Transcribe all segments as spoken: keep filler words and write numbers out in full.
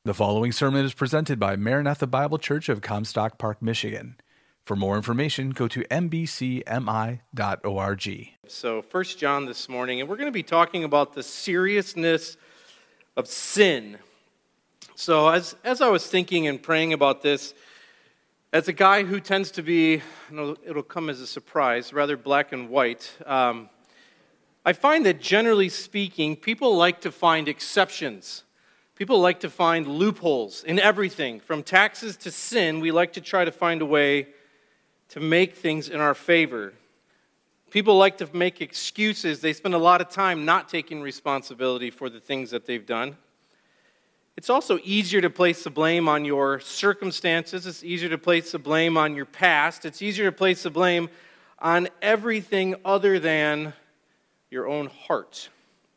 The following sermon is presented by Maranatha Bible Church of Comstock Park, Michigan. For more information, go to m b c m i dot org. So, First John this morning, and we're going to be talking about the seriousness of sin. So, as as I was thinking and praying about this, as a guy who tends to be, you know, it'll come as a surprise, rather black and white, um, I find that generally speaking, people like to find exceptions. People like to find loopholes in everything. From taxes to sin, we like to try to find a way to make things in our favor. People like to make excuses. They spend a lot of time not taking responsibility for the things that they've done. It's also easier to place the blame on your circumstances. It's easier to place the blame on your past. It's easier to place the blame on everything other than your own heart.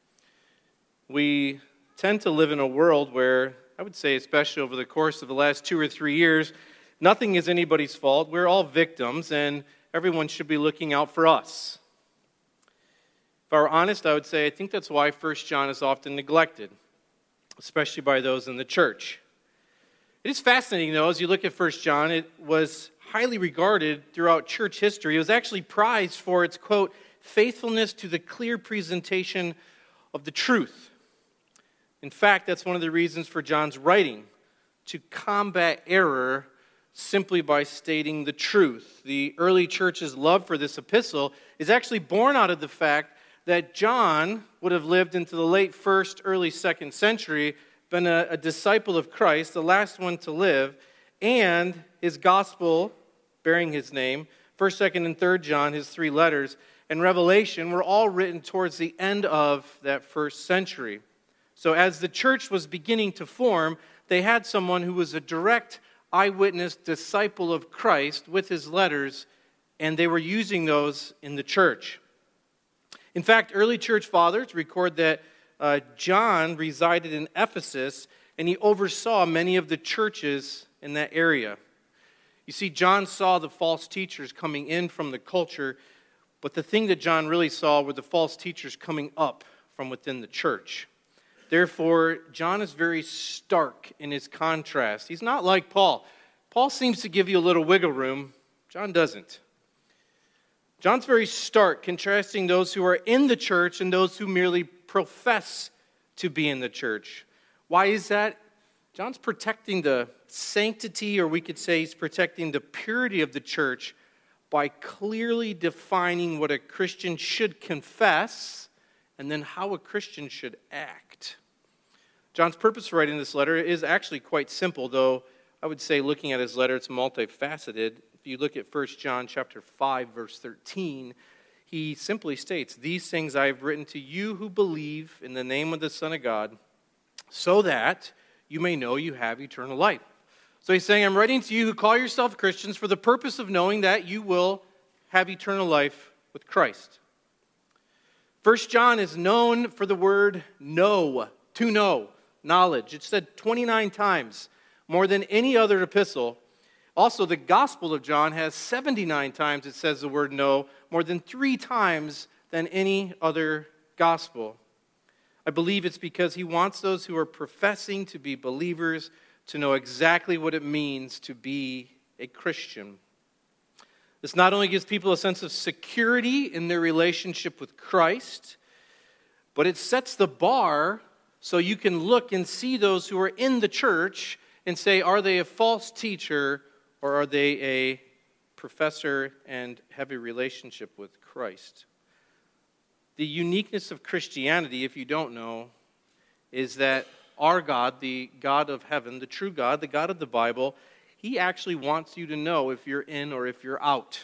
We tend to live in a world where, I would say especially over the course of the last two or three years, nothing is anybody's fault. We're all victims, and everyone should be looking out for us. If I were honest, I would say I think that's why First John is often neglected, especially by those in the church. It is fascinating, though, as you look at First John, it was highly regarded throughout church history. It was actually prized for its, quote, faithfulness to the clear presentation of the truth. In fact, that's one of the reasons for John's writing, to combat error simply by stating the truth. The early church's love for this epistle is actually born out of the fact that John would have lived into the late first, early second century, been a, a disciple of Christ, the last one to live, and his gospel, bearing his name, first, second, and third John, his three letters, and Revelation were all written towards the end of that first century. So as the church was beginning to form, they had someone who was a direct eyewitness disciple of Christ with his letters, and they were using those in the church. In fact, early church fathers record that uh, John resided in Ephesus, and he oversaw many of the churches in that area. You see, John saw the false teachers coming in from the culture, but the thing that John really saw were the false teachers coming up from within the church. Therefore, John is very stark in his contrast. He's not like Paul. Paul seems to give you a little wiggle room. John doesn't. John's very stark, contrasting those who are in the church and those who merely profess to be in the church. Why is that? John's protecting the sanctity, or we could say he's protecting the purity of the church by clearly defining what a Christian should confess and then how a Christian should act. John's purpose for writing this letter is actually quite simple, though I would say looking at his letter, it's multifaceted. If you look at First John chapter five, verse thirteen, he simply states, "These things I have written to you who believe in the name of the Son of God, so that you may know you have eternal life." So he's saying, I'm writing to you who call yourself Christians for the purpose of knowing that you will have eternal life with Christ. First John is known for the word know, to know, knowledge. It's said twenty-nine times, more than any other epistle. Also, the Gospel of John has seventy-nine times it says the word know, more than three times than any other gospel. I believe it's because he wants those who are professing to be believers to know exactly what it means to be a Christian. This not only gives people a sense of security in their relationship with Christ, but it sets the bar so you can look and see those who are in the church and say, are they a false teacher or are they a professor and have a relationship with Christ? The uniqueness of Christianity, if you don't know, is that our God, the God of heaven, the true God, the God of the Bible, He actually wants you to know if you're in or if you're out.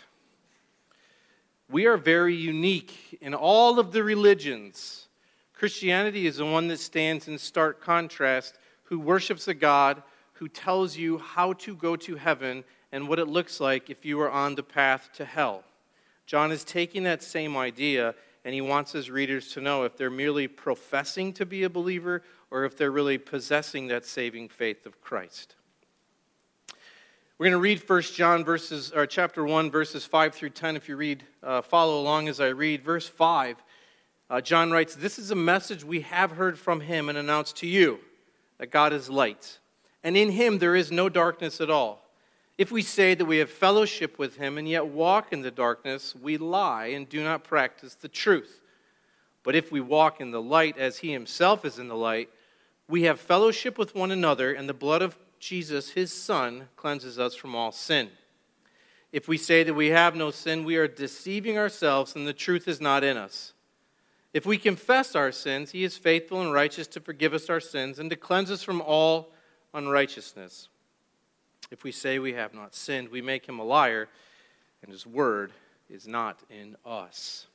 We are very unique in all of the religions. Christianity is the one that stands in stark contrast, who worships a God who tells you how to go to heaven and what it looks like if you are on the path to hell. John is taking that same idea, and he wants his readers to know if they're merely professing to be a believer or if they're really possessing that saving faith of Christ. We're going to read First John verses, or chapter one, verses five through ten. If you read, uh, follow along as I read. Verse five, uh, John writes, "This is a message we have heard from him and announced to you, that God is light, and in him there is no darkness at all. If we say that we have fellowship with him and yet walk in the darkness, we lie and do not practice the truth. But if we walk in the light as he himself is in the light, we have fellowship with one another, and the blood of Jesus, his Son, cleanses us from all sin. If we say that we have no sin, we are deceiving ourselves, and the truth is not in us. If we confess our sins, he is faithful and righteous to forgive us our sins and to cleanse us from all unrighteousness. If we say we have not sinned, we make him a liar, and his word is not in us.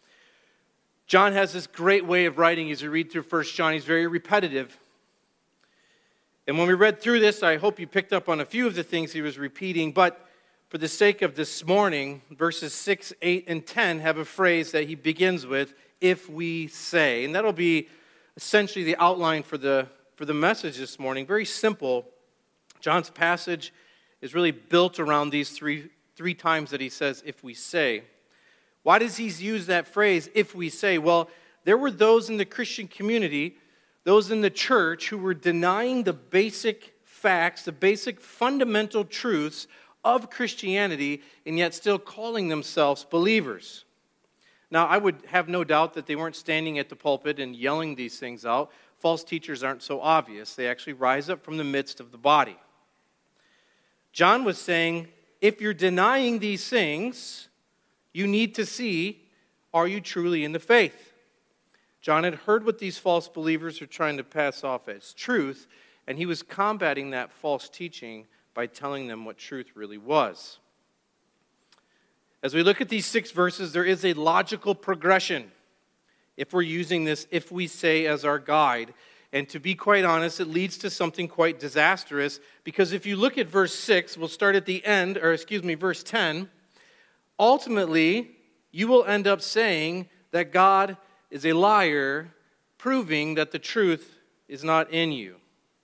John has this great way of writing as you read through First John. He's very repetitive. And when we read through this, I hope you picked up on a few of the things he was repeating, but for the sake of this morning, verses six, eight, and ten have a phrase that he begins with, if we say. And that'll be essentially the outline for the, for the message this morning. Very simple. John's passage is really built around these three, three times that he says, if we say. Why does he use that phrase, if we say? Well, there were those in the Christian community, those in the church, who were denying the basic facts, the basic fundamental truths of Christianity, and yet still calling themselves believers. Now, I would have no doubt that they weren't standing at the pulpit and yelling these things out. False teachers aren't so obvious. They actually rise up from the midst of the body. John was saying, if you're denying these things, you need to see, are you truly in the faith? John had heard what these false believers were trying to pass off as truth, and he was combating that false teaching by telling them what truth really was. As we look at these six verses, there is a logical progression if we're using this, if we say, as our guide. And to be quite honest, it leads to something quite disastrous, because if you look at verse six, we'll start at the end, or excuse me, verse ten, ultimately, you will end up saying that God is a liar, proving that the truth is not in you.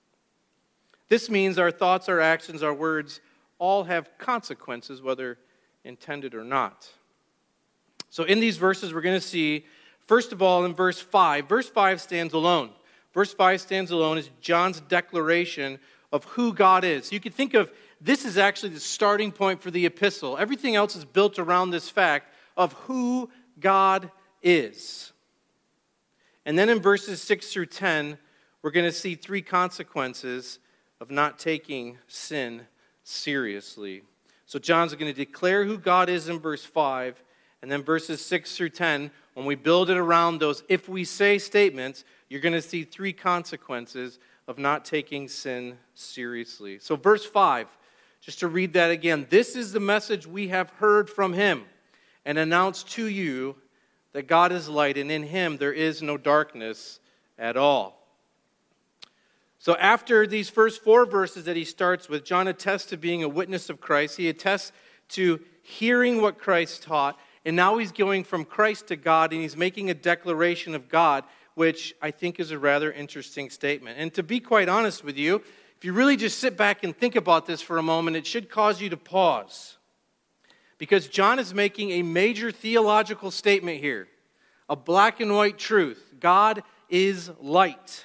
This means our thoughts, our actions, our words all have consequences, whether intended or not. So in these verses, we're going to see, first of all, in verse five, verse five stands alone. Verse five stands alone as John's declaration of who God is. You could think of this is actually the starting point for the epistle. Everything else is built around this fact of who God is. And then in verses six through ten, we're going to see three consequences of not taking sin seriously. So John's going to declare who God is in verse five, and then verses six through ten, when we build it around those if we say statements, you're going to see three consequences of not taking sin seriously. So verse five, just to read that again, this is the message we have heard from him and announced to you, that God is light, and in him there is no darkness at all. So after these first four verses that he starts with, John attests to being a witness of Christ. He attests to hearing what Christ taught, and now he's going from Christ to God, and he's making a declaration of God, which I think is a rather interesting statement. And to be quite honest with you, if you really just sit back and think about this for a moment, it should cause you to pause. Because John is making a major theological statement here, a black and white truth. God is light.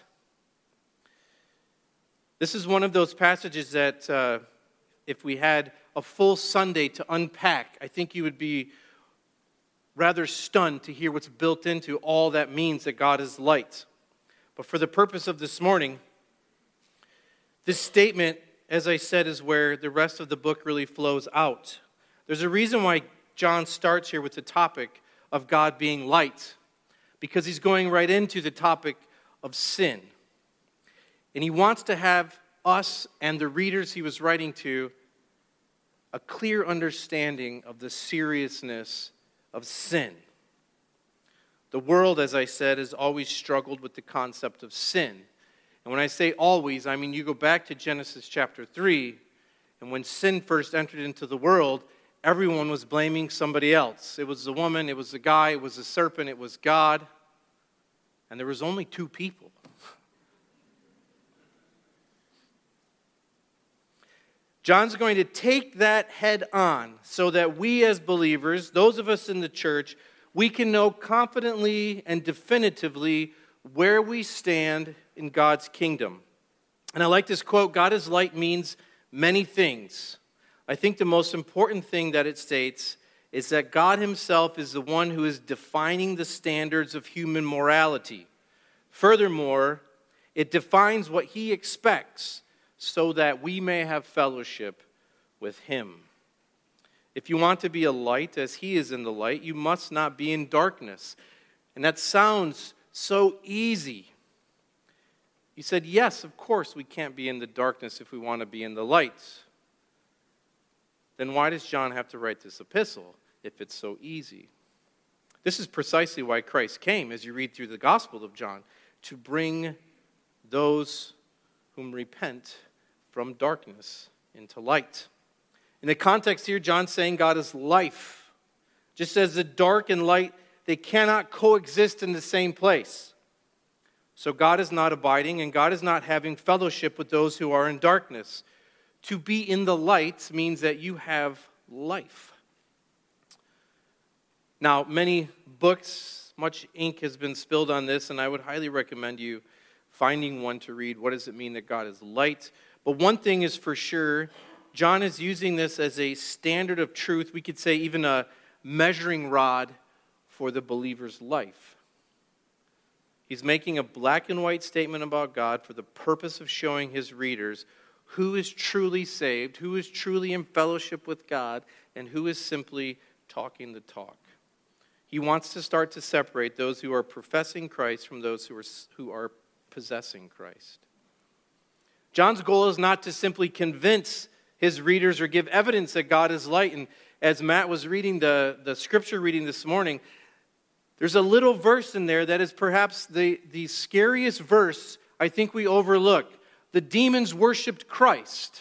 This is one of those passages that uh, if we had a full Sunday to unpack, I think you would be rather stunned to hear what's built into all that means that God is light. But for the purpose of this morning, this statement, as I said, is where the rest of the book really flows out. There's a reason why John starts here with the topic of God being light, because he's going right into the topic of sin. And he wants to have us and the readers he was writing to a clear understanding of the seriousness of sin. The world, as I said, has always struggled with the concept of sin. And when I say always, I mean you go back to Genesis chapter three, and when sin first entered into the world, everyone was blaming somebody else. It was the woman, it was the guy, it was the serpent, it was God. And there was only two people. John's going to take that head on so that we as believers, those of us in the church, we can know confidently and definitively where we stand in God's kingdom. And I like this quote, God is light means many things. I think the most important thing that it states is that God himself is the one who is defining the standards of human morality. Furthermore, it defines what he expects so that we may have fellowship with him. If you want to be a light as he is in the light, you must not be in darkness. And that sounds so easy. You said, yes, of course we can't be in the darkness if we want to be in the light. Then why does John have to write this epistle if it's so easy? This is precisely why Christ came, as you read through the Gospel of John, to bring those whom repent from darkness into light. In the context here, John's saying God is life. Just as the dark and light, they cannot coexist in the same place. So God is not abiding, and God is not having fellowship with those who are in darkness. To be in the light means that you have life. Now, many books, much ink has been spilled on this, and I would highly recommend you finding one to read. What does it mean that God is light? But one thing is for sure, John is using this as a standard of truth. We could say even a measuring rod for the believer's life. He's making a black and white statement about God for the purpose of showing his readers who is truly saved, who is truly in fellowship with God, and who is simply talking the talk. He wants to start to separate those who are professing Christ from those who are, who are possessing Christ. John's goal is not to simply convince his readers or give evidence that God is light. And as Matt was reading the, the scripture reading this morning, there's a little verse in there that is perhaps the, the scariest verse I think we overlook. The demons worshiped Christ,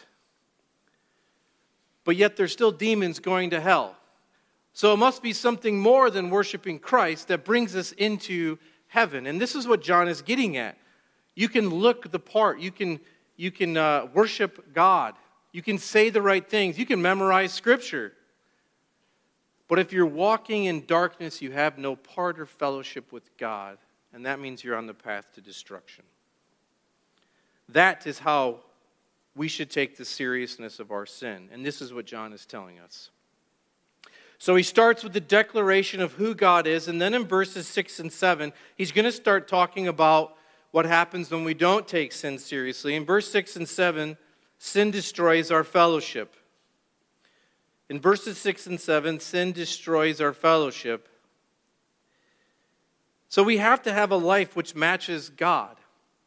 but yet there's still demons going to hell. So it must be something more than worshiping Christ that brings us into heaven. And this is what John is getting at. You can look the part. You can, you can uh, worship God. You can say the right things. You can memorize Scripture. But if you're walking in darkness, you have no part or fellowship with God. And that means you're on the path to destruction. That is how we should take the seriousness of our sin. And this is what John is telling us. So he starts with the declaration of who God is. And then in verses six and seven, he's going to start talking about what happens when we don't take sin seriously. In verse six and seven, sin destroys our fellowship. In verses six and seven, sin destroys our fellowship. So we have to have a life which matches God.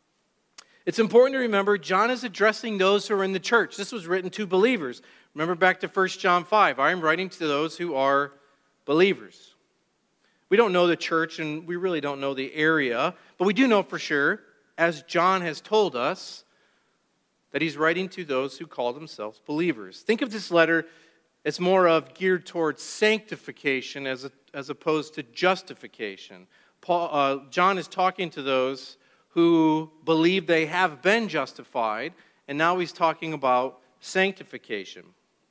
It's important to remember, John is addressing those who are in the church. This was written to believers. Remember back to First John five. I am writing to those who are believers. We don't know the church, and we really don't know the area, but we do know for sure, as John has told us, that he's writing to those who call themselves believers. Think of this letter as more of geared towards sanctification as, a, as opposed to justification. Paul, uh, John is talking to those who believe they have been justified, and now he's talking about sanctification.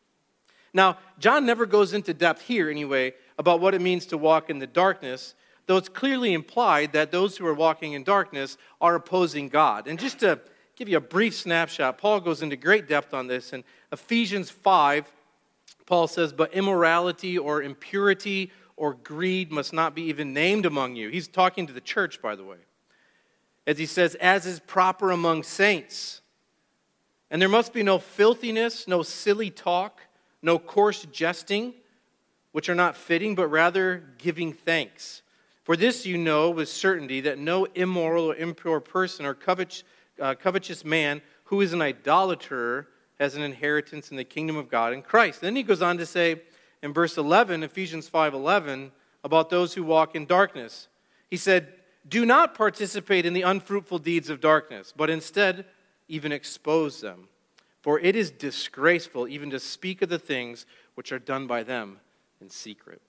Now, John never goes into depth here, anyway, about what it means to walk in the darkness, though it's clearly implied that those who are walking in darkness are opposing God. And just to give you a brief snapshot, Paul goes into great depth on this. In Ephesians five, Paul says, "But immorality or impurity or greed must not be even named among you." He's talking to the church, by the way. As he says, "as is proper among saints. And there must be no filthiness, no silly talk, no coarse jesting, which are not fitting, but rather giving thanks. For this you know with certainty that no immoral or impure person or covet, uh, covetous man who is an idolater has an inheritance in the kingdom of God in Christ." Then he goes on to say in verse eleven, Ephesians five eleven, about those who walk in darkness. He said, "Do not participate in the unfruitful deeds of darkness, but instead even expose them. For it is disgraceful even to speak of the things which are done by them in secret."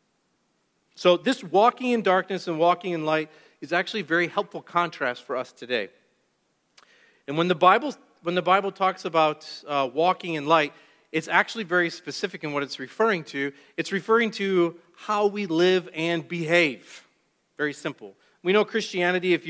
So this walking in darkness and walking in light is actually a very helpful contrast for us today. And when the Bible, when the Bible talks about uh, walking in light, it's actually very specific in what it's referring to. It's referring to how we live and behave. Very simple. We know Christianity, if you're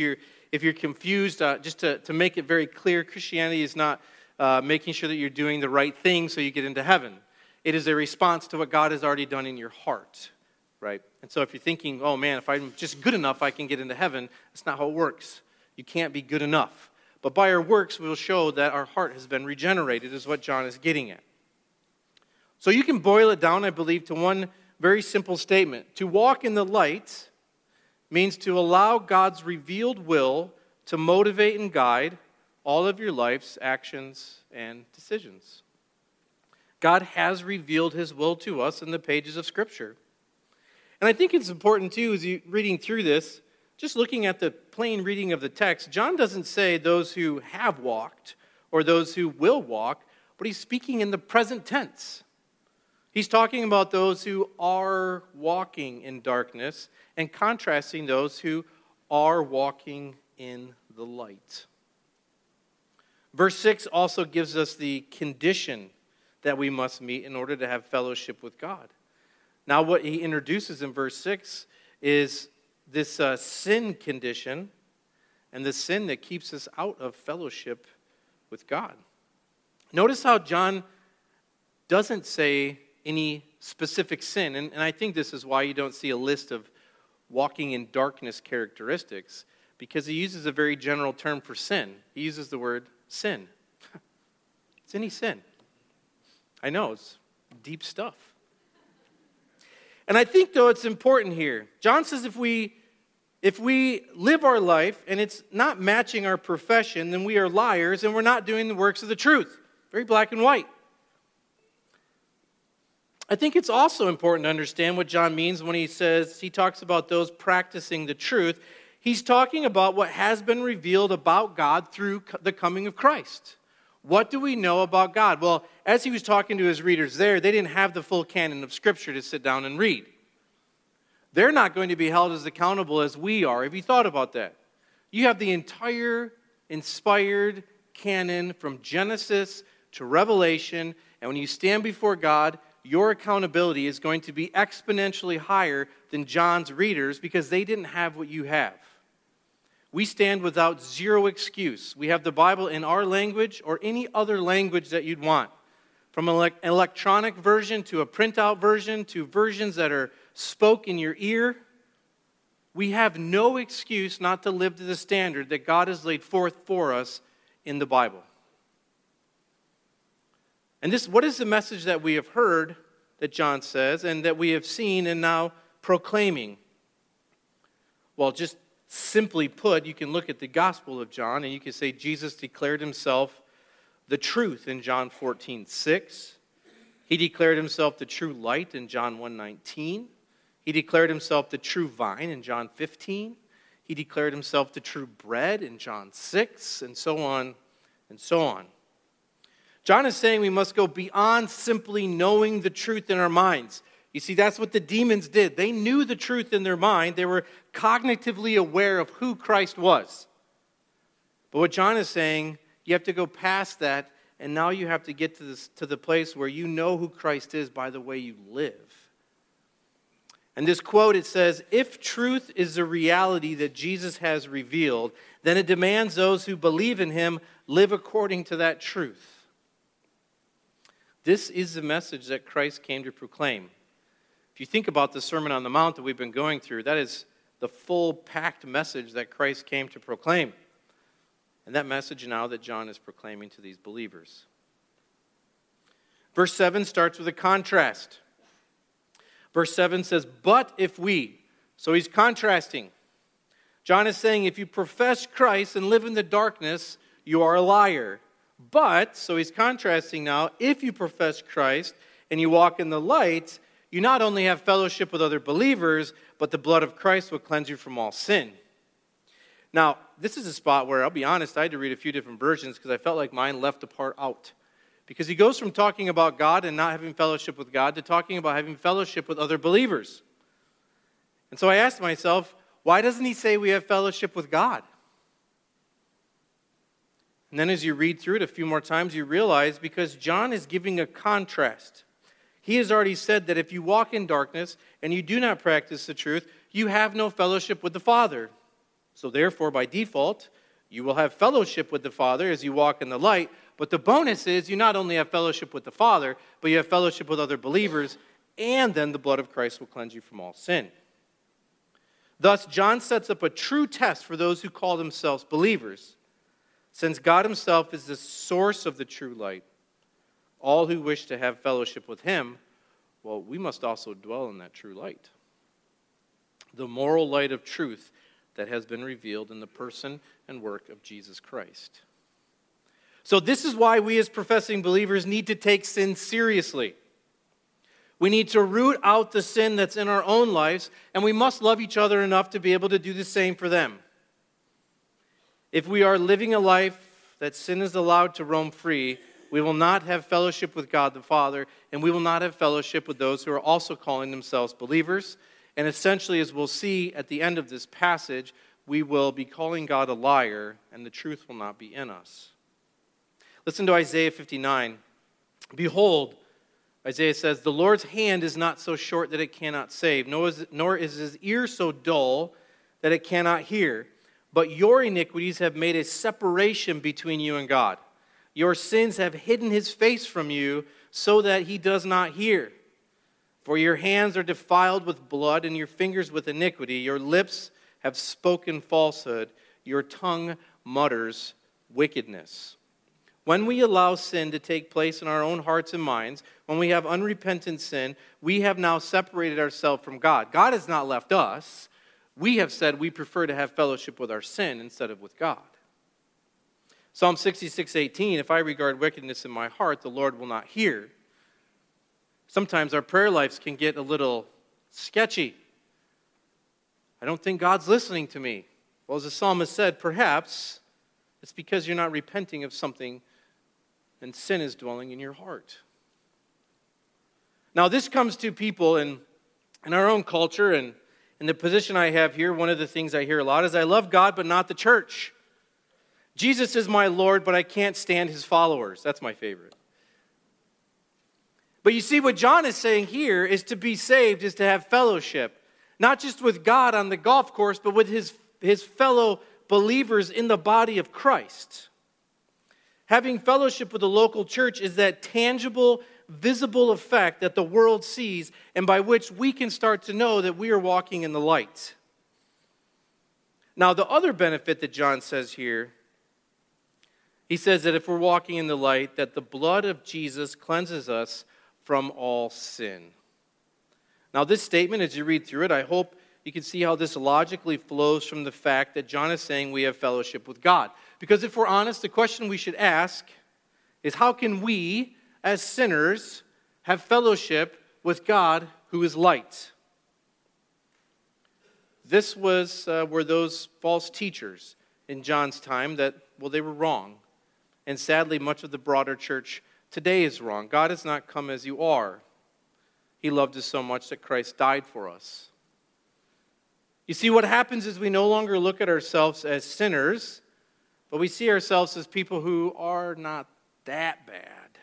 if you're confused, uh, just to, to make it very clear, Christianity is not uh, making sure that you're doing the right thing so you get into heaven. It is a response to what God has already done in your heart, right? And so if you're thinking, oh man, if I'm just good enough, I can get into heaven, that's not how it works. You can't be good enough. But by our works, we'll show that our heart has been regenerated, is what John is getting at. So you can boil it down, I believe, to one very simple statement. To walk in the light means to allow God's revealed will to motivate and guide all of your life's actions and decisions. God has revealed his will to us in the pages of Scripture. And I think it's important, too, as you're reading through this, just looking at the plain reading of the text, John doesn't say those who have walked or those who will walk, but he's speaking in the present tense. He's talking about those who are walking in darkness and contrasting those who are walking in the light. Verse six also gives us the condition that we must meet in order to have fellowship with God. Now, what he introduces in verse six is this uh, sin condition and the sin that keeps us out of fellowship with God. Notice how John doesn't say any specific sin, and, and I think this is why you don't see a list of walking in darkness characteristics, because he uses a very general term for sin. He uses the word sin. It's any sin. I know, it's deep stuff. And I think, though, it's important here. John says if we if we live our life and it's not matching our profession, then we are liars and we're not doing the works of the truth. Very black and white. I think it's also important to understand what John means when he says, he talks about those practicing the truth. He's talking about what has been revealed about God through the coming of Christ. What do we know about God? Well, as he was talking to his readers there, they didn't have the full canon of Scripture to sit down and read. They're not going to be held as accountable as we are. Have you thought about that? You have the entire inspired canon from Genesis to Revelation, and when you stand before God, your accountability is going to be exponentially higher than John's readers because they didn't have what you have. We stand without zero excuse. We have the Bible in our language or any other language that you'd want. From an electronic version to a printout version to versions that are spoke in your ear, we have no excuse not to live to the standard that God has laid forth for us in the Bible. And this, what is the message that we have heard that John says and that we have seen and now proclaiming? Well, just simply put, you can look at the Gospel of John and you can say Jesus declared himself the truth in John fourteen six. He declared himself the true light in John one nineteen. He declared himself the true vine in John fifteen. He declared himself the true bread in John six, and so on and so on. John is saying we must go beyond simply knowing the truth in our minds. You see, that's what the demons did. They knew the truth in their mind. They were cognitively aware of who Christ was. But what John is saying, you have to go past that, and now you have to get to this, to the place where you know who Christ is by the way you live. And this quote, it says, if truth is the reality that Jesus has revealed, then it demands those who believe in him live according to that truth. This is the message that Christ came to proclaim. If you think about the Sermon on the Mount that we've been going through, that is the full packed message that Christ came to proclaim. And that message now that John is proclaiming to these believers. Verse seven starts with a contrast. Verse seven says, but if we. So he's contrasting. John is saying, if you profess Christ and live in the darkness, you are a liar. But, so he's contrasting now, if you profess Christ and you walk in the light, you not only have fellowship with other believers, but the blood of Christ will cleanse you from all sin. Now, this is a spot where, I'll be honest, I had to read a few different versions because I felt like mine left a part out. Because he goes from talking about God and not having fellowship with God to talking about having fellowship with other believers. And so I asked myself, why doesn't he say we have fellowship with God? And then as you read through it a few more times, you realize because John is giving a contrast. He has already said that if you walk in darkness and you do not practice the truth, you have no fellowship with the Father. So therefore, by default, you will have fellowship with the Father as you walk in the light. But the bonus is you not only have fellowship with the Father, but you have fellowship with other believers, and then the blood of Christ will cleanse you from all sin. Thus, John sets up a true test for those who call themselves believers. Since God himself is the source of the true light, all who wish to have fellowship with him, well, we must also dwell in that true light. The moral light of truth that has been revealed in the person and work of Jesus Christ. So this is why we as professing believers need to take sin seriously. We need to root out the sin that's in our own lives, and we must love each other enough to be able to do the same for them. If we are living a life that sin is allowed to roam free, we will not have fellowship with God the Father, and we will not have fellowship with those who are also calling themselves believers. And essentially, as we'll see at the end of this passage, we will be calling God a liar, and the truth will not be in us. Listen to Isaiah fifty-nine. Behold, Isaiah says, the Lord's hand is not so short that it cannot save, nor is, nor is his ear so dull that it cannot hear. But your iniquities have made a separation between you and God. Your sins have hidden his face from you so that he does not hear. For your hands are defiled with blood and your fingers with iniquity. Your lips have spoken falsehood. Your tongue mutters wickedness. When we allow sin to take place in our own hearts and minds, when we have unrepentant sin, we have now separated ourselves from God. God has not left us. We have said we prefer to have fellowship with our sin instead of with God. Psalm sixty-six eighteen, if I regard wickedness in my heart, the Lord will not hear. Sometimes our prayer lives can get a little sketchy. I don't think God's listening to me. Well, as the psalmist said, perhaps it's because you're not repenting of something and sin is dwelling in your heart. Now, this comes to people in, in our own culture, and in the position I have here, one of the things I hear a lot is, I love God, but not the church. Jesus is my Lord, but I can't stand his followers. That's my favorite. But you see, what John is saying here is to be saved is to have fellowship, not just with God on the golf course, but with his, his fellow believers in the body of Christ. Having fellowship with the local church is that tangible, visible effect that the world sees and by which we can start to know that we are walking in the light. Now, the other benefit that John says here, he says that if we're walking in the light, that the blood of Jesus cleanses us from all sin. Now, this statement, as you read through it, I hope you can see how this logically flows from the fact that John is saying we have fellowship with God. Because if we're honest, the question we should ask is, how can we, as sinners, have fellowship with God who is light? This was uh, were those false teachers in John's time that, well, they were wrong. And sadly, much of the broader church today is wrong. God has not come as you are. He loved us so much that Christ died for us. You see, what happens is we no longer look at ourselves as sinners, but we see ourselves as people who are not that bad.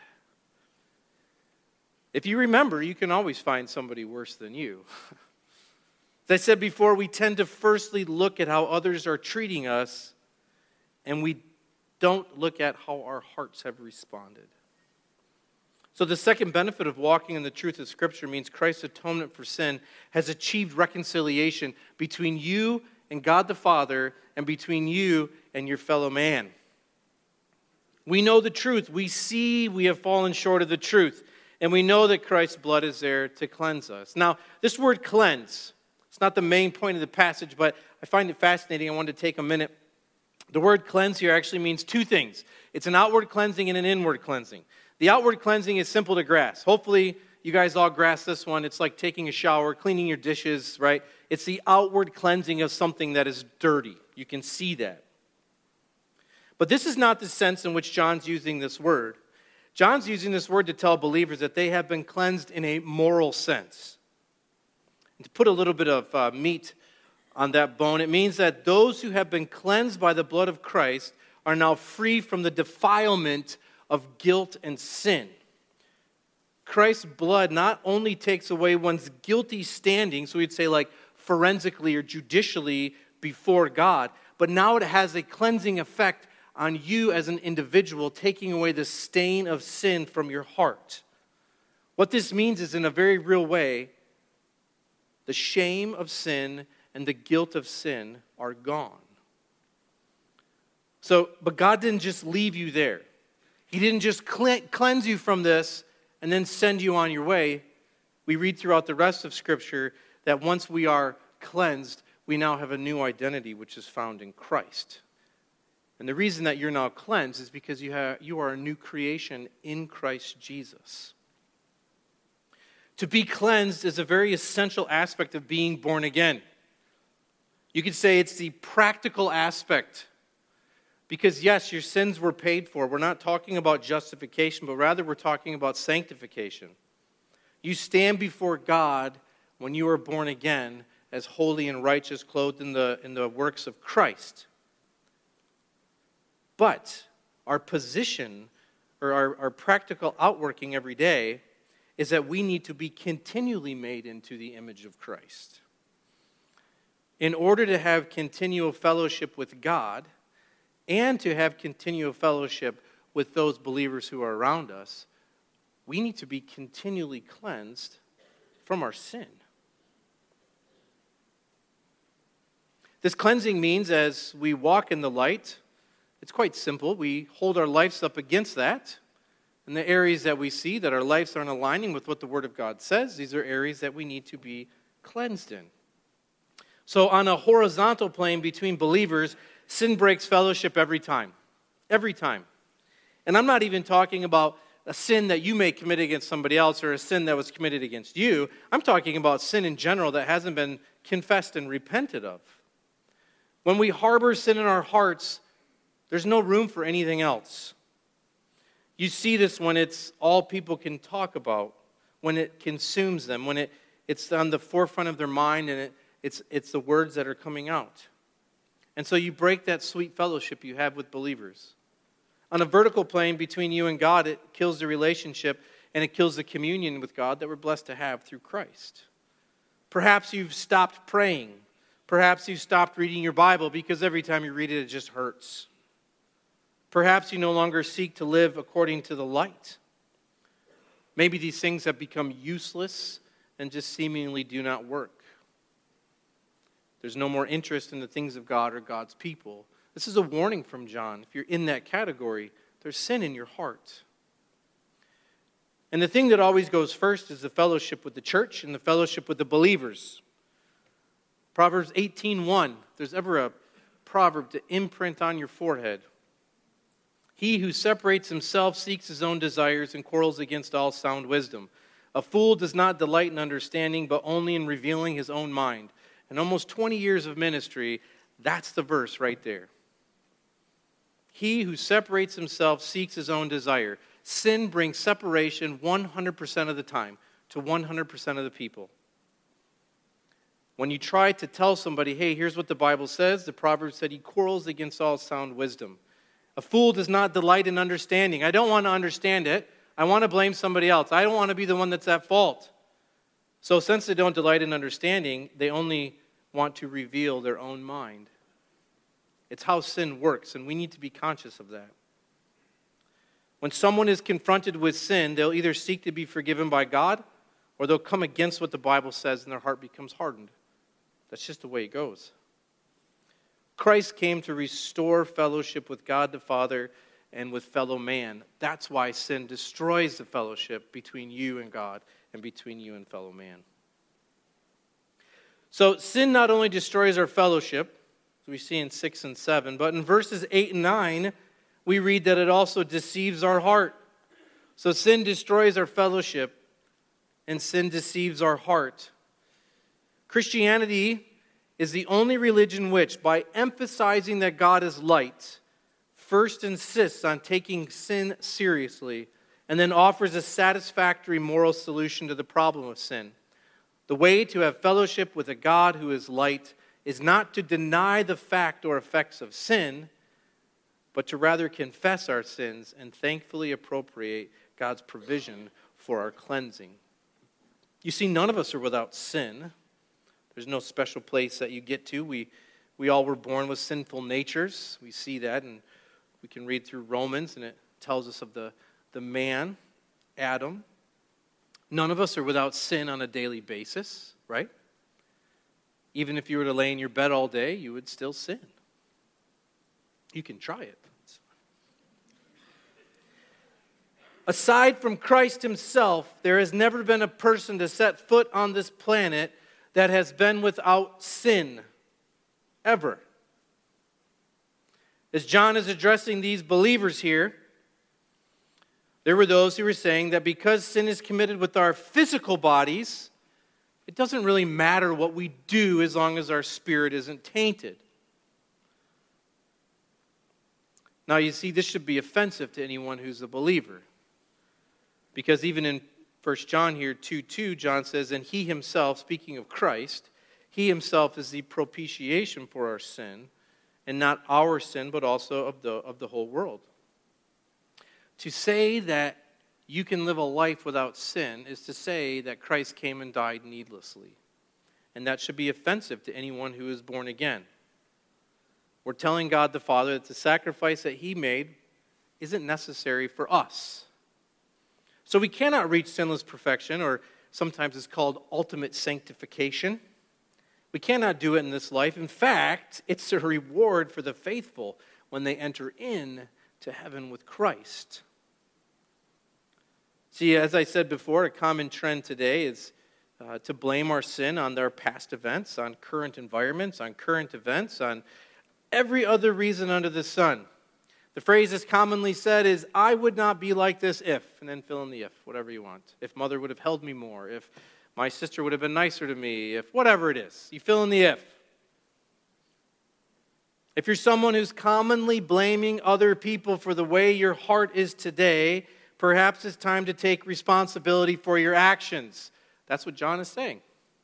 If you remember, you can always find somebody worse than you. As I said before, we tend to firstly look at how others are treating us, and we don't look at how our hearts have responded. So the second benefit of walking in the truth of Scripture means Christ's atonement for sin has achieved reconciliation between you and God the Father and between you and your fellow man. We know the truth. We see we have fallen short of the truth. And we know that Christ's blood is there to cleanse us. Now, this word cleanse, it's not the main point of the passage, but I find it fascinating. I wanted to take a minute. The word cleanse here actually means two things. It's an outward cleansing and an inward cleansing. The outward cleansing is simple to grasp. Hopefully, you guys all grasp this one. It's like taking a shower, cleaning your dishes, right? It's the outward cleansing of something that is dirty. You can see that. But this is not the sense in which John's using this word. John's using this word to tell believers that they have been cleansed in a moral sense. And to put a little bit of uh, meat on that bone, it means that those who have been cleansed by the blood of Christ are now free from the defilement of guilt and sin. Christ's blood not only takes away one's guilty standing, so we'd say like forensically or judicially before God, but now it has a cleansing effect on you as an individual, taking away the stain of sin from your heart. What this means is, in a very real way, the shame of sin and the guilt of sin are gone. So, but God didn't just leave you there. He didn't just cleanse you from this and then send you on your way. We read throughout the rest of Scripture that once we are cleansed, we now have a new identity, which is found in Christ. And the reason that you're now cleansed is because you have, you are a new creation in Christ Jesus. To be cleansed is a very essential aspect of being born again. You could say it's the practical aspect. Because yes, your sins were paid for. We're not talking about justification, but rather we're talking about sanctification. You stand before God when you are born again as holy and righteous, clothed in the, in the works of Christ. But our position, or our, our practical outworking every day, is that we need to be continually made into the image of Christ. In order to have continual fellowship with God, and to have continual fellowship with those believers who are around us, we need to be continually cleansed from our sin. This cleansing means as we walk in the light, it's quite simple. We hold our lives up against that. And the areas that we see that our lives aren't aligning with what the Word of God says, these are areas that we need to be cleansed in. So on a horizontal plane between believers, sin breaks fellowship every time. Every time. And I'm not even talking about a sin that you may commit against somebody else or a sin that was committed against you. I'm talking about sin in general that hasn't been confessed and repented of. When we harbor sin in our hearts, there's no room for anything else. You see this when it's all people can talk about, when it consumes them, when it, it's on the forefront of their mind and it, it's, it's the words that are coming out. And so you break that sweet fellowship you have with believers. On a vertical plane between you and God, it kills the relationship and it kills the communion with God that we're blessed to have through Christ. Perhaps you've stopped praying. Perhaps you've stopped reading your Bible because every time you read it, it just hurts. Perhaps you no longer seek to live according to the light. Maybe these things have become useless and just seemingly do not work. There's no more interest in the things of God or God's people. This is a warning from John. If you're in that category, there's sin in your heart. And the thing that always goes first is the fellowship with the church and the fellowship with the believers. Proverbs eighteen one, if there's ever a proverb to imprint on your forehead. He who separates himself seeks his own desires and quarrels against all sound wisdom. A fool does not delight in understanding, but only in revealing his own mind. In almost twenty years of ministry, that's the verse right there. He who separates himself seeks his own desire. Sin brings separation one hundred percent of the time to one hundred percent of the people. When you try to tell somebody, hey, here's what the Bible says, the proverb said he quarrels against all sound wisdom. A fool does not delight in understanding. I don't want to understand it. I want to blame somebody else. I don't want to be the one that's at fault. So since they don't delight in understanding, they only want to reveal their own mind. It's how sin works, and we need to be conscious of that. When someone is confronted with sin, they'll either seek to be forgiven by God, or they'll come against what the Bible says, and their heart becomes hardened. That's just the way it goes. Christ came to restore fellowship with God the Father and with fellow man. That's why sin destroys the fellowship between you and God and between you and fellow man. So sin not only destroys our fellowship, as we see in six and seven, but in verses eight and nine, we read that it also deceives our heart. So sin destroys our fellowship and sin deceives our heart. Christianity is the only religion which, by emphasizing that God is light, first insists on taking sin seriously and then offers a satisfactory moral solution to the problem of sin. The way to have fellowship with a God who is light is not to deny the fact or effects of sin, but to rather confess our sins and thankfully appropriate God's provision for our cleansing. You see, none of us are without sin. There's no special place that you get to. We, We all were born with sinful natures. We see that, and we can read through Romans, and it tells us of the, the man, Adam. None of us are without sin on a daily basis, right? Even if you were to lay in your bed all day, you would still sin. You can try it. Aside from Christ himself, there has never been a person to set foot on this planet that has been without sin, ever. As John is addressing these believers here, there were those who were saying that because sin is committed with our physical bodies, it doesn't really matter what we do as long as our spirit isn't tainted. Now, you see, this should be offensive to anyone who's a believer. Because even in First John here, two two, John says, and he himself, speaking of Christ, he himself is the propitiation for our sin, and not our sin, but also of the, of the whole world. To say that you can live a life without sin is to say that Christ came and died needlessly. And that should be offensive to anyone who is born again. We're telling God the Father that the sacrifice that he made isn't necessary for us. So we cannot reach sinless perfection, or sometimes it's called ultimate sanctification. We cannot do it in this life. In fact, it's a reward for the faithful when they enter in to heaven with Christ. See, as I said before, a common trend today is uh, to blame our sin on their past events, on current environments, on current events, on every other reason under the sun. The phrase that's commonly said is, I would not be like this if, and then fill in the if, whatever you want. If mother would have held me more, if my sister would have been nicer to me, if whatever it is. You fill in the if. If you're someone who's commonly blaming other people for the way your heart is today, perhaps it's time to take responsibility for your actions. That's what John is saying.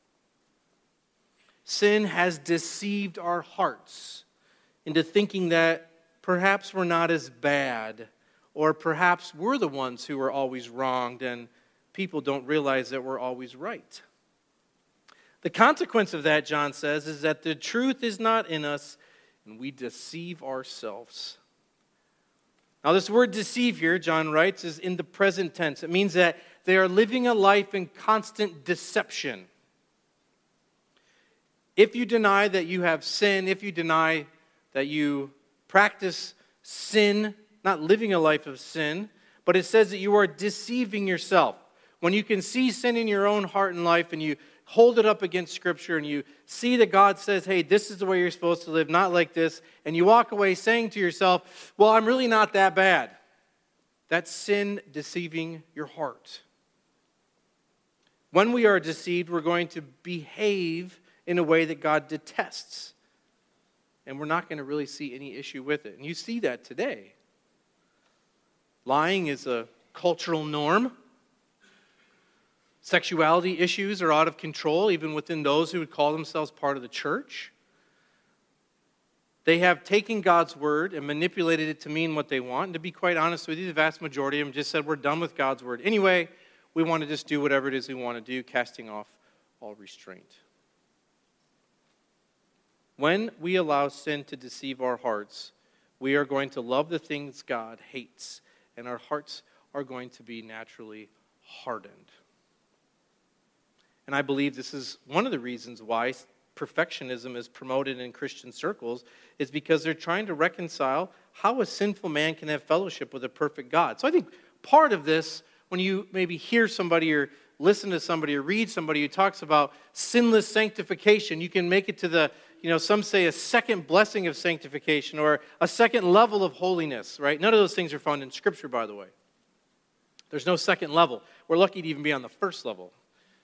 Sin has deceived our hearts into thinking that perhaps we're not as bad, or perhaps we're the ones who are always wronged and people don't realize that we're always right. The consequence of that, John says, is that the truth is not in us and we deceive ourselves. Now, this word deceive here, John writes, is in the present tense. It means that they are living a life in constant deception. If you deny that you have sin, if you deny that you practice sin, not living a life of sin, but it says that you are deceiving yourself. When you can see sin in your own heart and life and you hold it up against Scripture and you see that God says, hey, this is the way you're supposed to live, not like this, and you walk away saying to yourself, well, I'm really not that bad. That's sin deceiving your heart. When we are deceived, we're going to behave in a way that God detests. And we're not going to really see any issue with it. And you see that today. Lying is a cultural norm. Sexuality issues are out of control, even within those who would call themselves part of the church. They have taken God's word and manipulated it to mean what they want. And to be quite honest with you, the vast majority of them just said, we're done with God's word. Anyway, we want to just do whatever it is we want to do, casting off all restraint. When we allow sin to deceive our hearts, we are going to love the things God hates, and our hearts are going to be naturally hardened. And I believe this is one of the reasons why perfectionism is promoted in Christian circles, is because they're trying to reconcile how a sinful man can have fellowship with a perfect God. So I think part of this, when you maybe hear somebody or listen to somebody or read somebody who talks about sinless sanctification, you can make it to the, you know, some say a second blessing of sanctification or a second level of holiness, right? None of those things are found in Scripture, by the way. There's no second level. We're lucky to even be on the first level.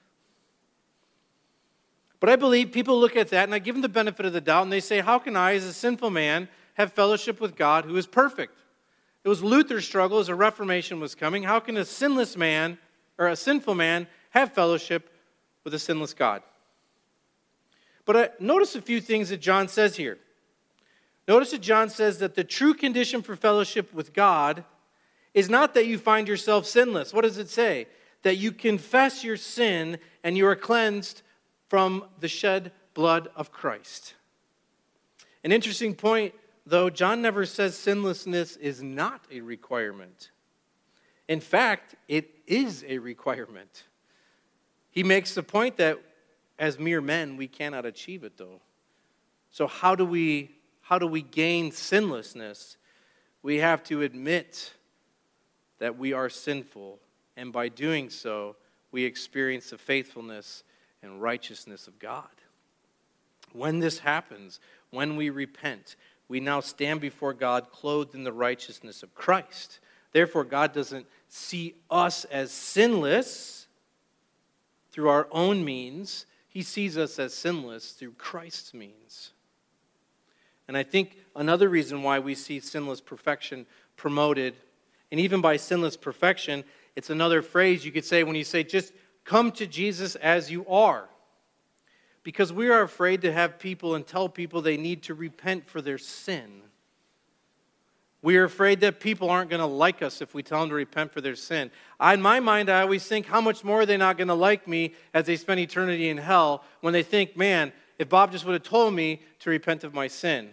But I believe people look at that, and I give them the benefit of the doubt, and they say, how can I, as a sinful man, have fellowship with God who is perfect? It was Luther's struggle as a Reformation was coming. How can a sinless man, or a sinful man, have fellowship with a sinless God? But uh, notice a few things that John says here. Notice that John says that the true condition for fellowship with God is not that you find yourself sinless. What does it say? That you confess your sin and you are cleansed from the shed blood of Christ. An interesting point, though, John never says sinlessness is not a requirement. In fact, it is a requirement. He makes the point that as mere men, we cannot achieve it, though. So how do we, how do we gain sinlessness? We have to admit that we are sinful, and by doing so, we experience the faithfulness and righteousness of God. When this happens, when we repent, we now stand before God clothed in the righteousness of Christ. Therefore, God doesn't see us as sinless through our own means. He sees us as sinless through Christ's means. And I think another reason why we see sinless perfection promoted, and even by sinless perfection, it's another phrase you could say when you say, just come to Jesus as you are. Because we are afraid to have people and tell people they need to repent for their sin. We are afraid that people aren't going to like us if we tell them to repent for their sin. I, in my mind, I always think, how much more are they not going to like me as they spend eternity in hell when they think, man, if Bob just would have told me to repent of my sin.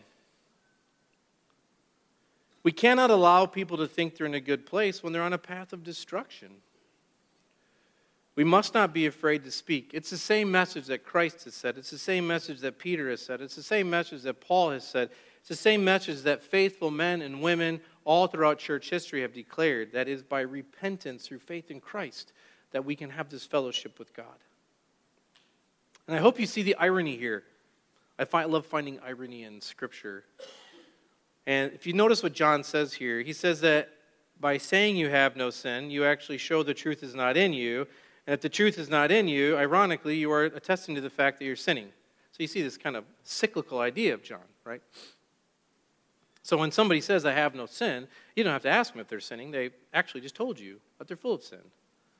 We cannot allow people to think they're in a good place when they're on a path of destruction. We must not be afraid to speak. It's the same message that Christ has said. It's the same message that Peter has said. It's the same message that Paul has said. It's the same message that faithful men and women all throughout church history have declared. That is by repentance through faith in Christ that we can have this fellowship with God. And I hope you see the irony here. I find, love finding irony in Scripture. And if you notice what John says here, he says that by saying you have no sin, you actually show the truth is not in you. And if the truth is not in you, ironically, you are attesting to the fact that you're sinning. So you see this kind of cyclical idea of John, right? So when somebody says, I have no sin, you don't have to ask them if they're sinning. They actually just told you that they're full of sin.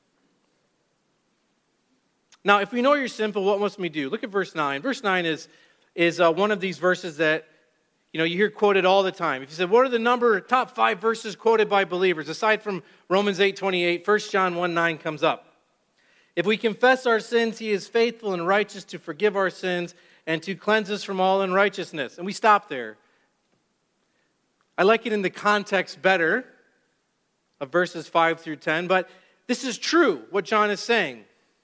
Now, if we know you're sinful, what must we do? Look at verse nine. Verse nine is, is uh, one of these verses that you know, you hear quoted all the time. If you said, what are the number top five verses quoted by believers? Aside from Romans eight twenty-eight, First John one nine comes up. If we confess our sins, he is faithful and righteous to forgive our sins and to cleanse us from all unrighteousness. And we stop there. I like it in the context better of verses five through ten, but this is true, what John is saying.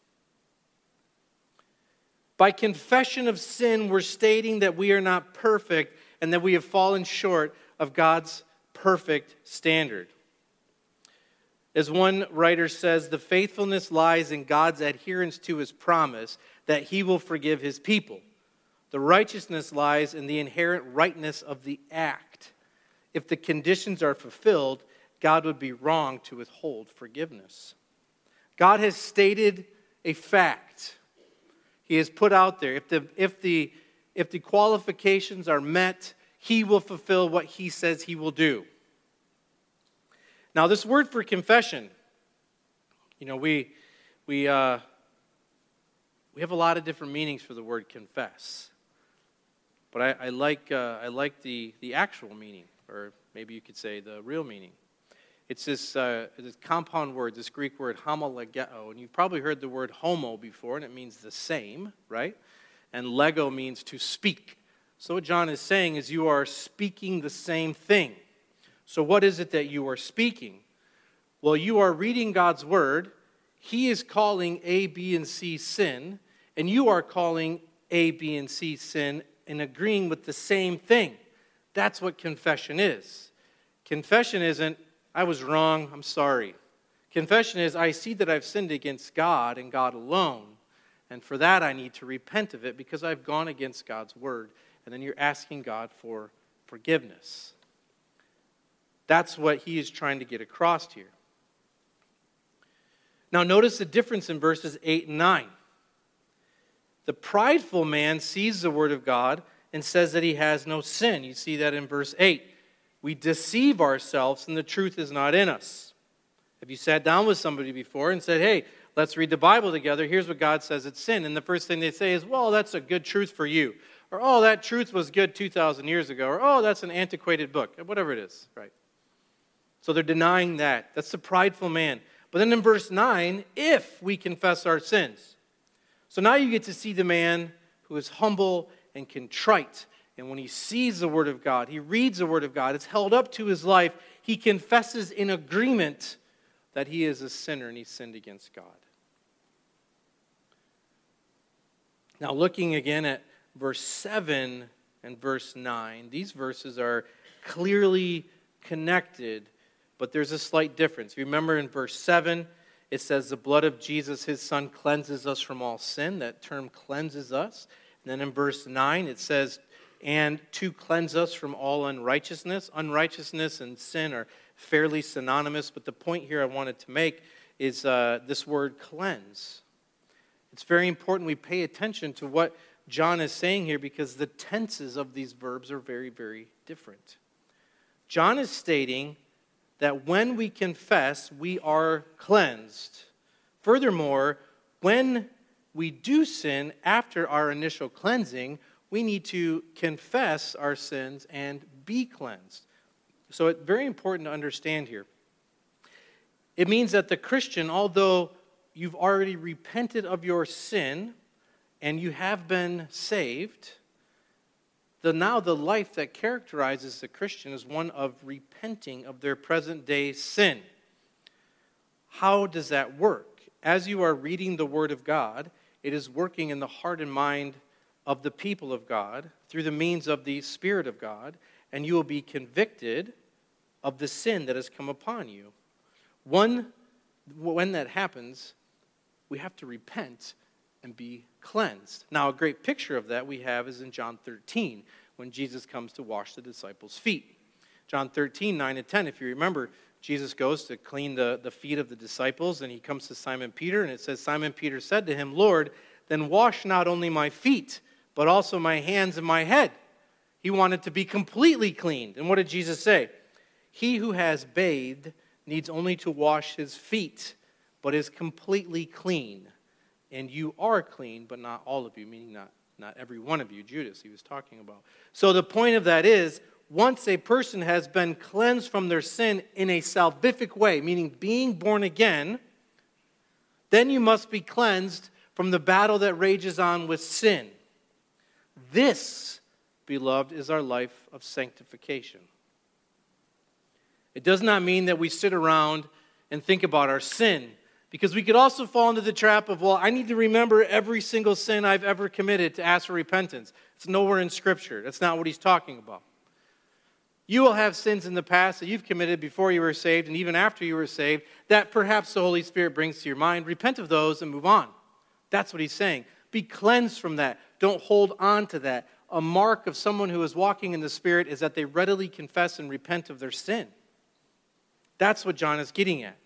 By confession of sin, we're stating that we are not perfect and that we have fallen short of God's perfect standard. As one writer says, the faithfulness lies in God's adherence to his promise that he will forgive his people. The righteousness lies in the inherent rightness of the act. If the conditions are fulfilled, God would be wrong to withhold forgiveness. God has stated a fact. He has put out there, if the, if the, if the qualifications are met, he will fulfill what he says he will do. Now, this word for confession, you know, we we uh, we have a lot of different meanings for the word confess, but I, I like uh, I like the the actual meaning, or maybe you could say the real meaning. It's this uh, this compound word, this Greek word homolegeo, and you've probably heard the word homo before, and it means the same, right? And lego means to speak. So what John is saying is you are speaking the same thing. So what is it that you are speaking? Well, you are reading God's word. He is calling A, B, and C sin, and you are calling A, B, and C sin and agreeing with the same thing. That's what confession is. Confession isn't, I was wrong, I'm sorry. Confession is, I see that I've sinned against God and God alone, and for that I need to repent of it because I've gone against God's word. And then you're asking God for forgiveness. That's what he is trying to get across here. Now notice the difference in verses eight and nine. The prideful man sees the word of God and says that he has no sin. You see that in verse eight. We deceive ourselves and the truth is not in us. Have you sat down with somebody before and said, hey, let's read the Bible together. Here's what God says it's sin. And the first thing they say is, well, that's a good truth for you. Or, oh, that truth was good two thousand years ago. Or, oh, that's an antiquated book. Whatever it is, right? So they're denying that. That's the prideful man. But then in verse nine, if we confess our sins. So now you get to see the man who is humble and contrite And when he sees the Word of God, he reads the Word of God, it's held up to his life, he confesses in agreement that he is a sinner and he sinned against God. Now, looking again at verse seven and verse nine, these verses are clearly connected, but there's a slight difference. Remember in verse seven, it says, the blood of Jesus, his son, cleanses us from all sin. That term cleanses us. And then in verse nine, it says, and to cleanse us from all unrighteousness. Unrighteousness and sin are fairly synonymous, but the point here I wanted to make is uh, this word cleanse. It's very important we pay attention to what John is saying here because the tenses of these verbs are very, very different. John is stating that when we confess, we are cleansed. Furthermore, when we do sin after our initial cleansing, we need to confess our sins and be cleansed. So it's very important to understand here. It means that the Christian, although you've already repented of your sin and you have been saved, the now the life that characterizes the Christian is one of repenting of their present day sin. How does that work? As you are reading the Word of God, it is working in the heart and mind of the people of God through the means of the Spirit of God, and you will be convicted of the sin that has come upon you. One, when that happens, we have to repent and be cleansed. Now, a great picture of that we have is in John thirteen, when Jesus comes to wash the disciples' feet. John thirteen, nine and ten, if you remember, Jesus goes to clean the, the feet of the disciples, and he comes to Simon Peter, and it says, Simon Peter said to him, Lord, then wash not only my feet, but also my hands and my head. He wanted to be completely cleaned. And what did Jesus say? He who has bathed needs only to wash his feet, but is completely clean. And you are clean, but not all of you, meaning not, not every one of you, Judas, he was talking about. So the point of that is, once a person has been cleansed from their sin in a salvific way, meaning being born again, then you must be cleansed from the battle that rages on with sin. This, beloved, is our life of sanctification. It does not mean that we sit around and think about our sin, because we could also fall into the trap of, well, I need to remember every single sin I've ever committed to ask for repentance. It's nowhere in Scripture. That's not what he's talking about. You will have sins in the past that you've committed before you were saved and even after you were saved that perhaps the Holy Spirit brings to your mind. Repent of those and move on. That's what he's saying. Be cleansed from that. Don't hold on to that. A mark of someone who is walking in the Spirit is that they readily confess and repent of their sin. That's what John is getting at.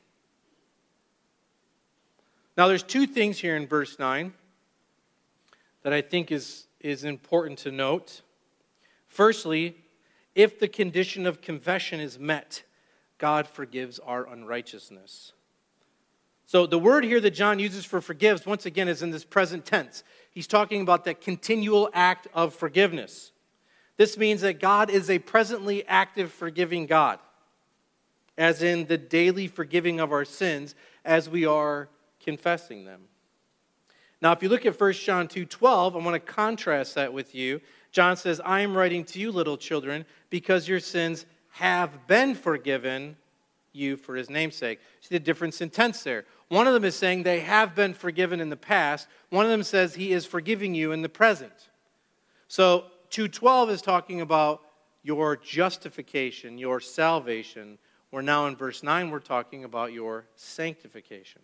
Now, there's two things here in verse nine that I think is, is important to note. Firstly, if the condition of confession is met, God forgives our unrighteousness. So the word here that John uses for forgives, once again, is in this present tense. He's talking about that continual act of forgiveness. This means that God is a presently active forgiving God, as in the daily forgiving of our sins as we are confessing them. Now, if you look at First John two twelve, I want to contrast that with you. John says, I am writing to you, little children, because your sins have been forgiven you for his name's sake. See the difference in tense there. One of them is saying they have been forgiven in the past. One of them says he is forgiving you in the present. So two twelve is talking about your justification, your salvation, where now in verse nine we're talking about your sanctification.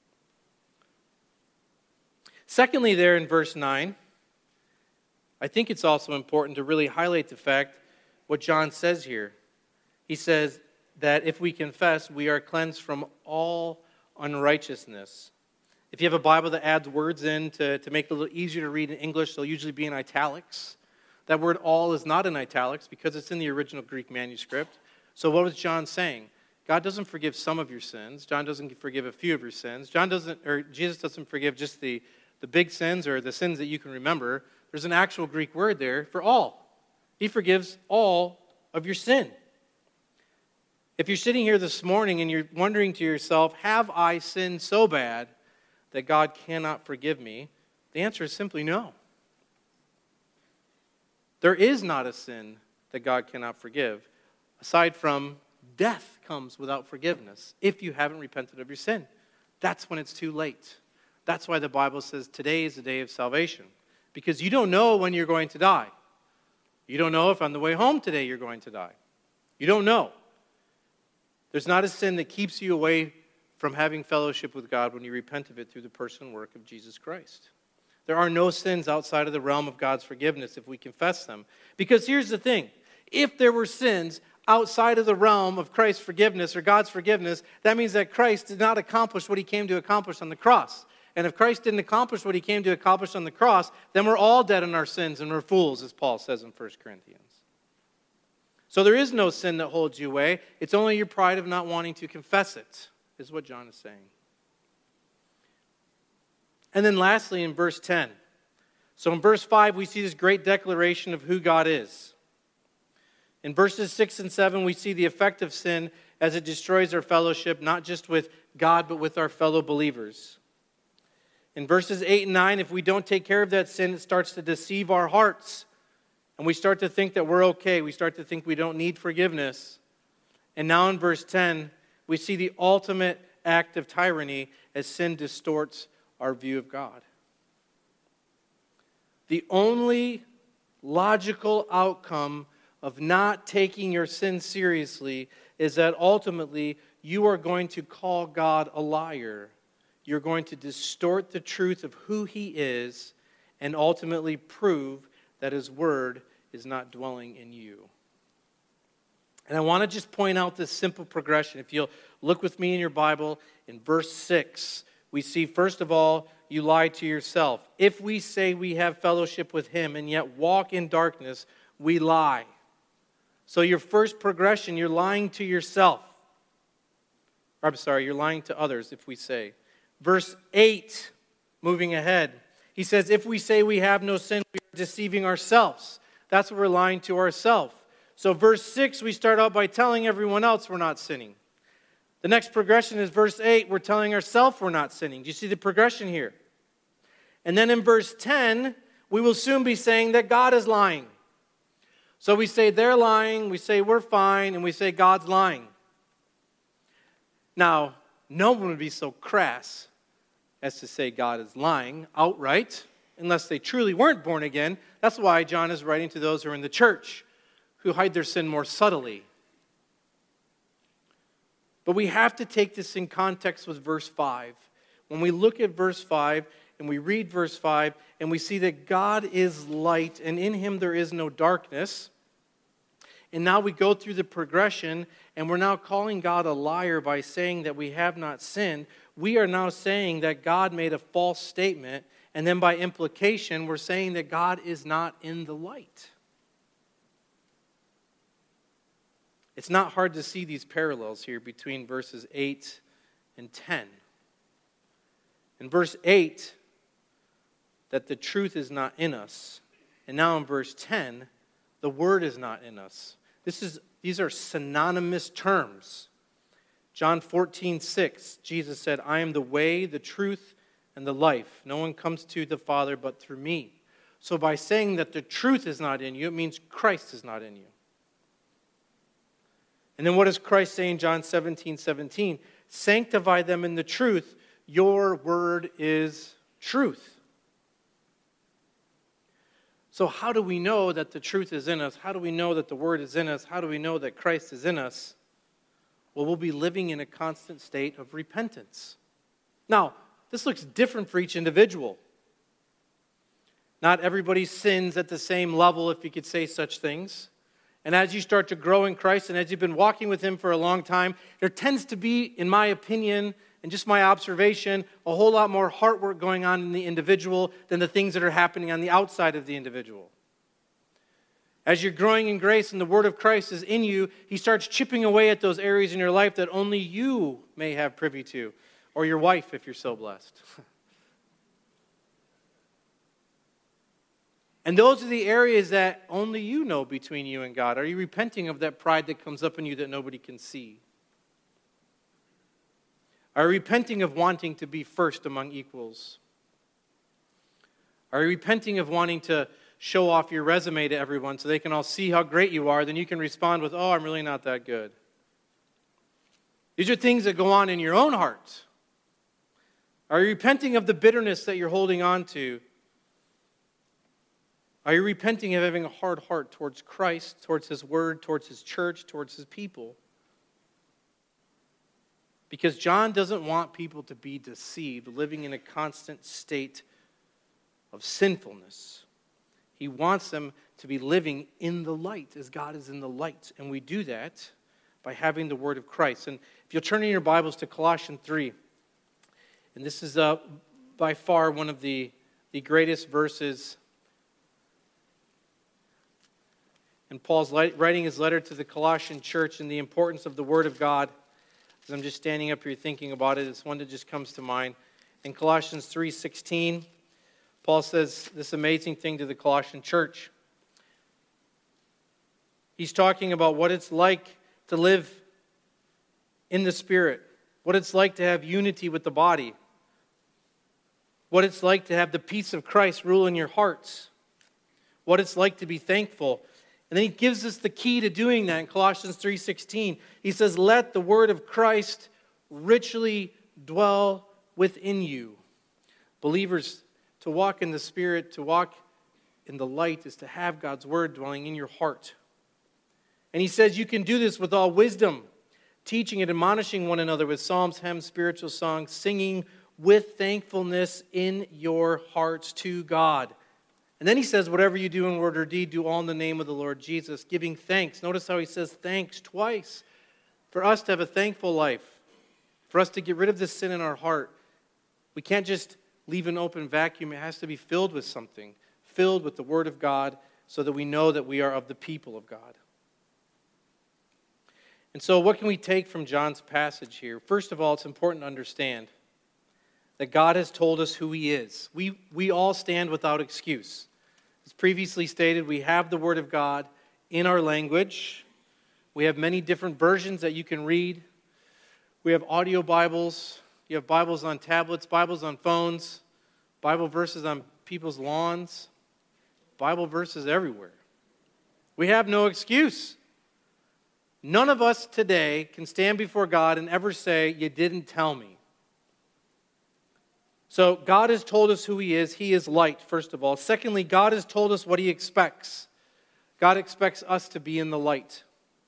Secondly, there in verse nine, I think it's also important to really highlight the fact what John says here. He says that if we confess, we are cleansed from all unrighteousness. If you have a Bible that adds words in to, to make it a little easier to read in English, they'll usually be in italics. That word all is not in italics because it's in the original Greek manuscript. So what was John saying? God doesn't forgive some of your sins. John doesn't forgive a few of your sins. John doesn't, or Jesus doesn't forgive just the, the big sins or the sins that you can remember. There's an actual Greek word there for all. He forgives all of your sin. If you're sitting here this morning and you're wondering to yourself, have I sinned so bad that God cannot forgive me? The answer is simply no. There is not a sin that God cannot forgive. Aside from death comes without forgiveness if you haven't repented of your sin. That's when it's too late. That's why the Bible says today is the day of salvation. Because you don't know when you're going to die. You don't know if on the way home today you're going to die. You don't know. There's not a sin that keeps you away from having fellowship with God when you repent of it through the person and work of Jesus Christ. There are no sins outside of the realm of God's forgiveness if we confess them. Because here's the thing. If there were sins outside of the realm of Christ's forgiveness or God's forgiveness, that means that Christ did not accomplish what he came to accomplish on the cross. And if Christ didn't accomplish what he came to accomplish on the cross, then we're all dead in our sins and we're fools, as Paul says in First Corinthians. So there is no sin that holds you away. It's only your pride of not wanting to confess it, is what John is saying. And then lastly, in verse ten. So in verse five, we see this great declaration of who God is. In verses six and seven, we see the effect of sin as it destroys our fellowship, not just with God, but with our fellow believers. In verses eight and nine, if we don't take care of that sin, it starts to deceive our hearts. And we start to think that we're okay. We start to think we don't need forgiveness. And now in verse ten, we see the ultimate act of tyranny as sin distorts our view of God. The only logical outcome of not taking your sin seriously is that ultimately you are going to call God a liar. You're going to distort the truth of who he is and ultimately prove that his word is not dwelling in you. And I want to just point out this simple progression. If you'll look with me in your Bible, in verse six, we see, first of all, you lie to yourself. If we say we have fellowship with him and yet walk in darkness, we lie. So your first progression, you're lying to yourself. Or, I'm sorry, you're lying to others if we say. Verse eight, moving ahead, he says, if we say we have no sin, we are deceiving ourselves. That's what we're lying to ourselves. So verse six, we start out by telling everyone else we're not sinning. The next progression is verse eight, we're telling ourselves we're not sinning. Do you see the progression here? And then in verse ten, we will soon be saying that God is lying. So we say they're lying, we say we're fine, and we say God's lying. Now, no one would be so crass as to say God is lying outright, unless they truly weren't born again. That's why John is writing to those who are in the church, who hide their sin more subtly. But we have to take this in context with verse five. When we look at verse five, and we read verse five, and we see that God is light, and in him there is no darkness. And now we go through the progression, and we're now calling God a liar by saying that we have not sinned. We are now saying that God made a false statement, and then by implication, we're saying that God is not in the light. It's not hard to see these parallels here between verses eight and ten. In verse eight, that the truth is not in us. And now in verse ten, the word is not in us. This is these are synonymous terms. John fourteen six, Jesus said, I am the way, the truth, and the life. No one comes to the Father but through me. So by saying that the truth is not in you, it means Christ is not in you. And then what does Christ say in John seventeen seventeen? Sanctify them in the truth. Your word is truth. So how do we know that the truth is in us? How do we know that the word is in us? How do we know that Christ is in us? Well, we'll be living in a constant state of repentance. Now, this looks different for each individual. Not everybody sins at the same level, if you could say such things. And as you start to grow in Christ and as you've been walking with him for a long time, there tends to be, in my opinion, and just my observation, a whole lot more heart work going on in the individual than the things that are happening on the outside of the individual. As you're growing in grace and the word of Christ is in you, he starts chipping away at those areas in your life that only you may have privy to, or your wife if you're so blessed. And those are the areas that only you know between you and God. Are you repenting of that pride that comes up in you that nobody can see? Are you repenting of wanting to be first among equals? Are you repenting of wanting to show off your resume to everyone so they can all see how great you are, then you can respond with, oh, I'm really not that good. These are things that go on in your own heart. Are you repenting of the bitterness that you're holding on to? Are you repenting of having a hard heart towards Christ, towards His Word, towards His church, towards His people? Because John doesn't want people to be deceived, living in a constant state of sinfulness. He wants them to be living in the light, as God is in the light. And we do that by having the Word of Christ. And if you'll turn in your Bibles to Colossians three, and this is uh, by far one of the, the greatest verses. And Paul's writing his letter to the Colossian church and the importance of the Word of God. As I'm just standing up here thinking about it, it's one that just comes to mind. In Colossians three sixteen, Paul says this amazing thing to the Colossian church. He's talking about what it's like to live in the Spirit, what it's like to have unity with the body, what it's like to have the peace of Christ rule in your hearts, what it's like to be thankful. And then he gives us the key to doing that in Colossians three sixteen. He says, let the word of Christ richly dwell within you. Believers, to walk in the Spirit, to walk in the light, is to have God's word dwelling in your heart. And he says you can do this with all wisdom, teaching and admonishing one another with psalms, hymns, spiritual songs, singing with thankfulness in your hearts to God. And then he says, whatever you do in word or deed, do all in the name of the Lord Jesus, giving thanks. Notice how he says thanks twice. For us to have a thankful life, for us to get rid of the sin in our heart, we can't just leave an open vacuum. It has to be filled with something, filled with the Word of God, so that we know that we are of the people of God. And so what can we take from John's passage here? First of all, it's important to understand that God has told us who He is. We, we all stand without excuse. As previously stated, we have the Word of God in our language. We have many different versions that you can read. We have audio Bibles. You have Bibles on tablets, Bibles on phones, Bible verses on people's lawns, Bible verses everywhere. We have no excuse. None of us today can stand before God and ever say, you didn't tell me. So God has told us who He is. He is light, first of all. Secondly, God has told us what He expects. God expects us to be in the light.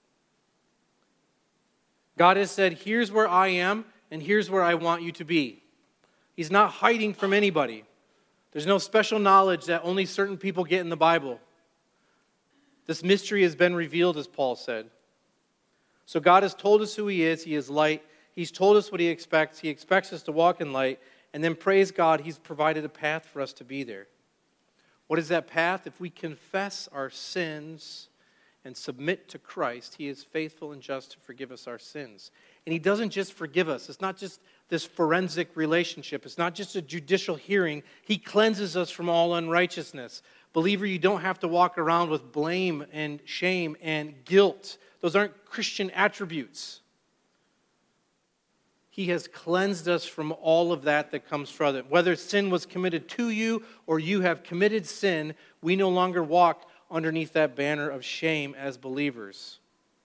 God has said, here's where I am, and here's where I want you to be. He's not hiding from anybody. There's no special knowledge that only certain people get in the Bible. This mystery has been revealed, as Paul said. So God has told us who He is. He is light. He's told us what He expects. He expects us to walk in light. And then praise God, He's provided a path for us to be there. What is that path? If we confess our sins and submit to Christ, He is faithful and just to forgive us our sins. And He doesn't just forgive us. It's not just this forensic relationship. It's not just a judicial hearing. He cleanses us from all unrighteousness. Believer, you don't have to walk around with blame and shame and guilt. Those aren't Christian attributes. He has cleansed us from all of that that comes from it. Whether sin was committed to you or you have committed sin, we no longer walk underneath that banner of shame as believers.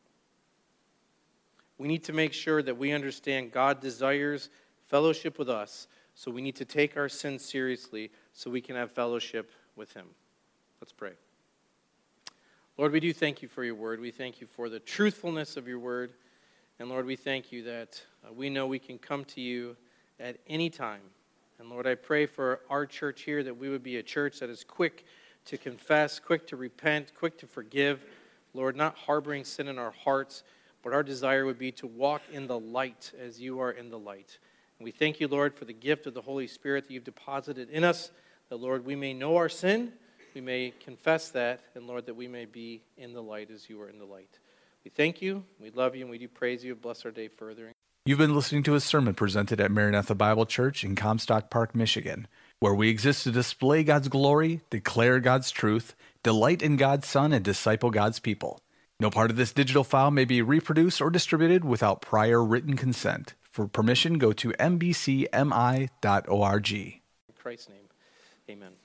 We need to make sure that we understand God desires fellowship with us, so we need to take our sin seriously so we can have fellowship with Him. Let's pray. Lord, we do thank You for Your word. We thank You for the truthfulness of Your word. And Lord, we thank You that uh, we know we can come to You at any time. And Lord, I pray for our church here that we would be a church that is quick to confess, quick to repent, quick to forgive. Lord, not harboring sin in our hearts, but our desire would be to walk in the light as You are in the light. And we thank You, Lord, for the gift of the Holy Spirit that You've deposited in us, that, Lord, we may know our sin, we may confess that, and, Lord, that we may be in the light as You are in the light. We thank You, we love You, and we do praise You. Bless our day further. You've been listening to a sermon presented at Maranatha Bible Church in Comstock Park, Michigan, where we exist to display God's glory, declare God's truth, delight in God's Son, and disciple God's people. No part of this digital file may be reproduced or distributed without prior written consent. For permission, go to m b c m i dot org. In Christ's name, amen.